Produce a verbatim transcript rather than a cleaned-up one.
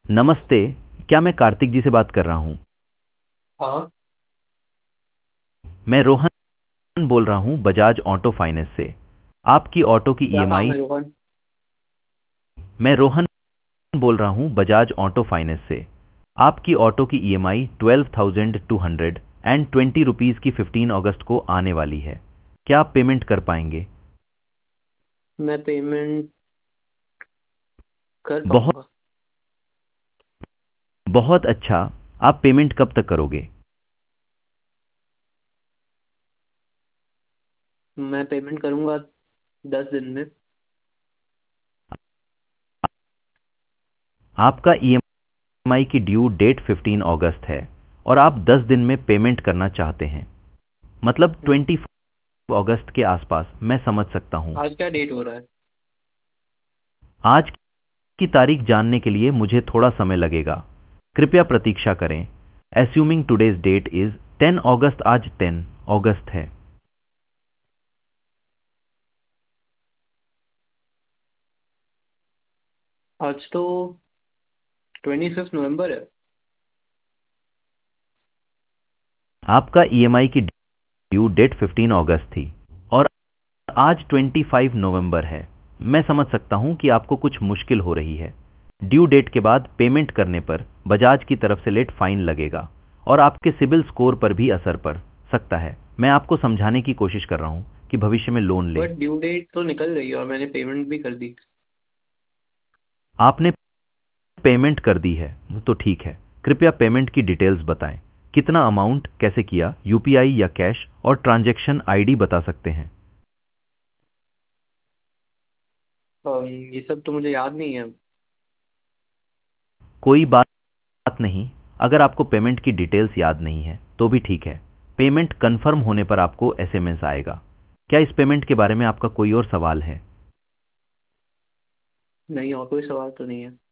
नमस्ते। क्या मैं कार्तिक जी से बात कर रहा हूँ? हाँ। मैं रोहन बोल रहा हूँ बजाज ऑटो फाइनेंस से। आपकी ऑटो की क्या काम ईएमआई। है रोहन? मैं रोहन बोल रहा हूँ बजाज ऑटो फाइनेंस से। आपकी ऑटो की EMI twelve thousand two hundred and twenty rupees की फिफ्टीन अगस्त को आने वाली है। क्या आप पेमेंट कर पाएंगे? मैं पेमेंट कर बहुत पाऊंगा। बहुत अच्छा। आप पेमेंट कब तक करोगे? मैं पेमेंट करूंगा दस दिन में। आपका ईएमआई की ड्यू डेट फिफ्टीन अगस्त है और आप दस दिन में पेमेंट करना चाहते हैं, मतलब हम्म। ट्वेंटी अगस्त के आसपास। मैं समझ सकता हूँ। आज क्या डेट हो रहा है? आज की तारीख जानने के लिए मुझे थोड़ा समय लगेगा। कृपया प्रतीक्षा करें। Assuming today's date is ten अगस्त। आज टेन अगस्त है। आज तो ट्वेंटी फिफ्थ नवम्बर है। आपका ईएमआई की ड्यू डेट फिफ्टीन अगस्त थी और आज ट्वेंटी फाइव नवंबर है। मैं समझ सकता हूं कि आपको कुछ मुश्किल हो रही है। ड्यू डेट के बाद पेमेंट करने पर बजाज की तरफ से लेट फाइन लगेगा और आपके सिबिल स्कोर पर भी असर पड़ सकता है। मैं आपको समझाने की कोशिश कर रहा हूं कि भविष्य में लोन लें। बट ड्यू डेट तो निकल गई और मैंने पेमेंट भी कर दी। आपने पेमेंट कर दी है तो ठीक है। कृपया पेमेंट की डिटेल्स बताएं। कितना अमाउंट, कैसे किया, यूपीआई या कैश, और ट्रांजैक्शन आईडी बता सकते हैं? अम, ये सब तो मुझे याद नहीं है। कोई बात नहीं। अगर आपको पेमेंट की डिटेल्स याद नहीं है तो भी ठीक है। पेमेंट कंफर्म होने पर आपको एसएमएस आएगा। क्या इस पेमेंट के बारे में आपका कोई और सवाल है? नहीं, और कोई सवाल तो नहीं है।